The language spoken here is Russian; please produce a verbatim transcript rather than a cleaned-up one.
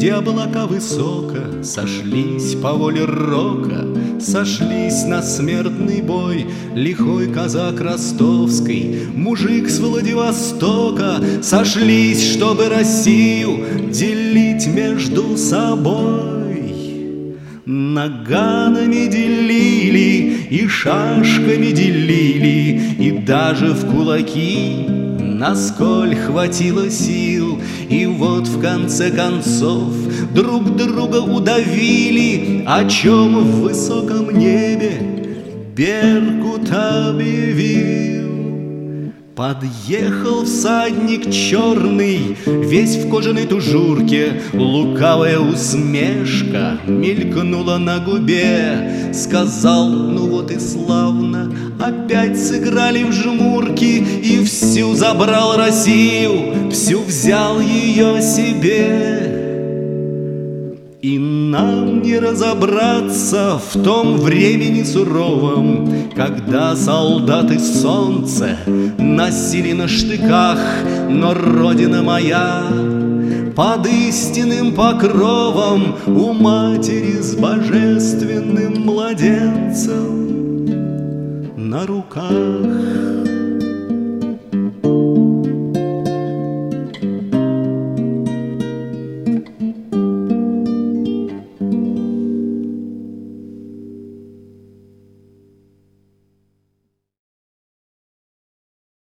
где облака высоко сошлись по воле рока, сошлись на смертный бой. Лихой казак ростовский, мужик с Владивостока, сошлись, чтобы Россию делить между собой. Наганами делили и шашками делили, и даже в кулаки, насколь хватило сил. И вот в конце концов друг друга удавили, о чем в высоком небе Беркут объявил. Подъехал всадник черный, весь в кожаной тужурке, лукавая усмешка мелькнула на губе. Сказал: ну вот и славно, опять сыграли в жмурки, и всю забрал Россию, всю взял ее себе. И нам не разобраться в том времени суровом, когда солдаты солнце носили на штыках, но Родина моя под истинным покровом у матери с божественным младенцем на руках.